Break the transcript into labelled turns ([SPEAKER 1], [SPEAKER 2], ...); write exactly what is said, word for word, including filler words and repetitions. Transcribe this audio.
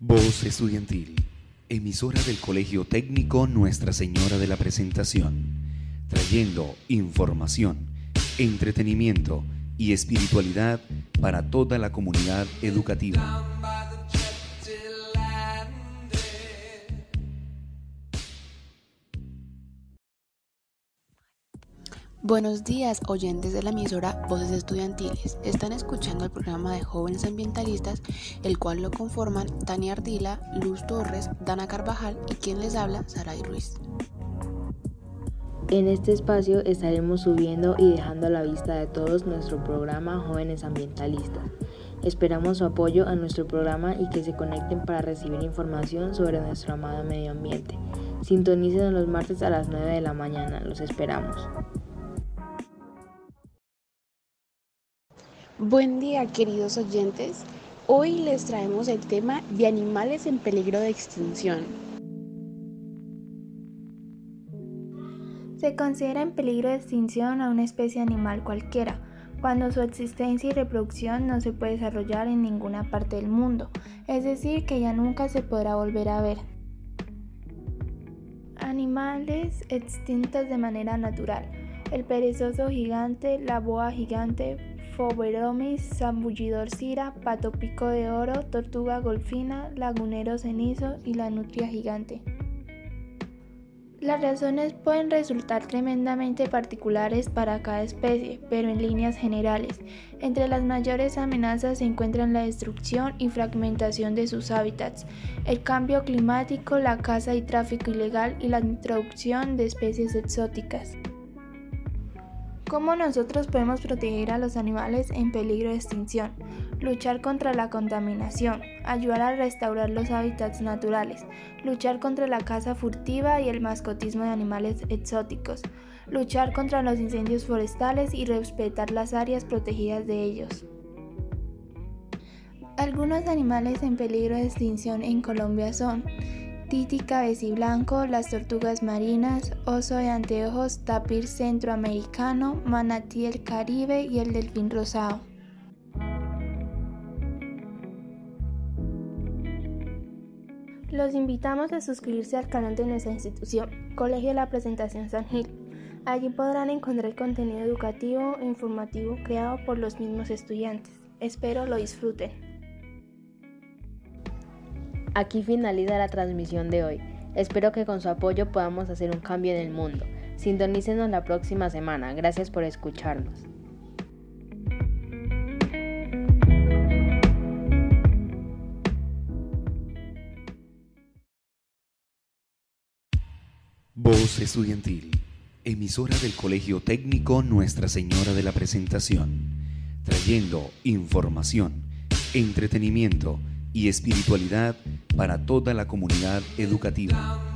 [SPEAKER 1] Voz Estudiantil, emisora del Colegio Técnico Nuestra Señora de la Presentación, trayendo información, entretenimiento y espiritualidad para toda la comunidad educativa.
[SPEAKER 2] Buenos días, oyentes de la emisora Voces Estudiantiles. Están escuchando el programa de Jóvenes Ambientalistas, el cual lo conforman Tania Ardila, Luz Torres, Dana Carvajal y quien les habla, Saray Ruiz.
[SPEAKER 3] En este espacio estaremos subiendo y dejando a la vista de todos nuestro programa Jóvenes Ambientalistas. Esperamos su apoyo a nuestro programa y que se conecten para recibir información sobre nuestro amado medio ambiente. Sintonicen los martes a las nueve de la mañana. Los esperamos.
[SPEAKER 2] Buen día, queridos oyentes. Hoy les traemos el tema de animales en peligro de extinción.
[SPEAKER 4] Se considera en peligro de extinción a una especie animal cualquiera, cuando su existencia y reproducción no se puede desarrollar en ninguna parte del mundo, es decir, que ya nunca se podrá volver a ver. Animales extintos de manera natural: el perezoso gigante, la boa gigante, Phoberomis, zambullidor cira, pato pico de oro, tortuga golfina, lagunero cenizo y la nutria gigante. Las razones pueden resultar tremendamente particulares para cada especie, pero en líneas generales, entre las mayores amenazas se encuentran la destrucción y fragmentación de sus hábitats, el cambio climático, la caza y tráfico ilegal y la introducción de especies exóticas. ¿Cómo nosotros podemos proteger a los animales en peligro de extinción? Luchar contra la contaminación, ayudar a restaurar los hábitats naturales, luchar contra la caza furtiva y el mascotismo de animales exóticos, luchar contra los incendios forestales y respetar las áreas protegidas de ellos. Algunos animales en peligro de extinción en Colombia son titi cabeciblanco, las tortugas marinas, oso de anteojos, tapir centroamericano, manatí del Caribe y el delfín rosado. Los invitamos a suscribirse al canal de nuestra institución, Colegio de la Presentación San Gil. Allí podrán encontrar contenido educativo e informativo creado por los mismos estudiantes. Espero lo disfruten.
[SPEAKER 3] Aquí finaliza la transmisión de hoy. Espero que con su apoyo podamos hacer un cambio en el mundo. Sintonícenos la próxima semana. Gracias por escucharnos.
[SPEAKER 1] Voz Estudiantil, emisora del Colegio Técnico Nuestra Señora de la Presentación, trayendo información, entretenimiento y espiritualidad para toda la comunidad educativa.